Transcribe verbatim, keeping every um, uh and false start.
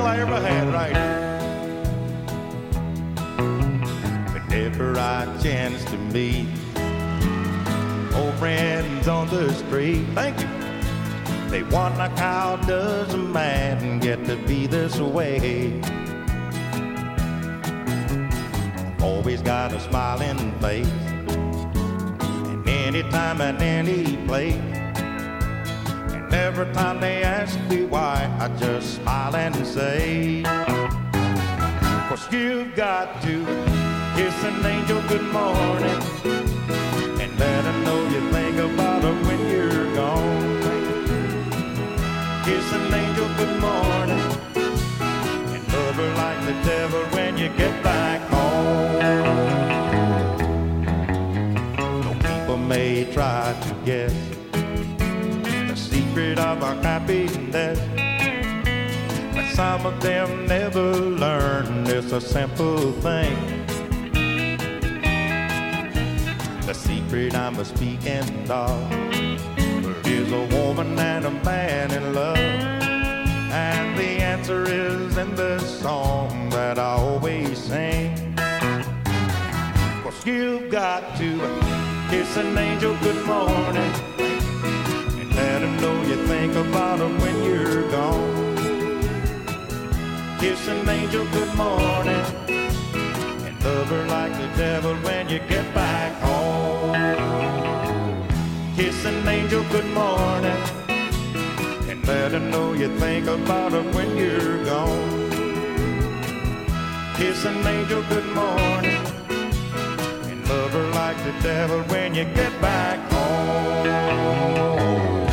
I ever had, right? Whenever I chance to meet old friends on the street, thank you. They wonder how does a man get to be this way? Always got a smiling face, and anytime at any place. And every time they ask me why, I just smile and say, 'cause you've got to kiss an angel good morning and let her know you think about her when you're gone. Kiss an angel good morning and love her like the devil when you get back home. Though people may try to guess the secret of our happiness, but some of them never learn it's a simple thing. The secret I'm a speaking of is a woman and a man in love, and the answer is in this song that I always sing. 'Cause you've got to kiss an angel good morning and let her know you think about her when you're gone. Kiss an angel good morning and love her like the devil when you get back home. Kiss an angel good morning and let her know you think about her when you're gone. Kiss an angel good morning and love her like the devil when you get back home.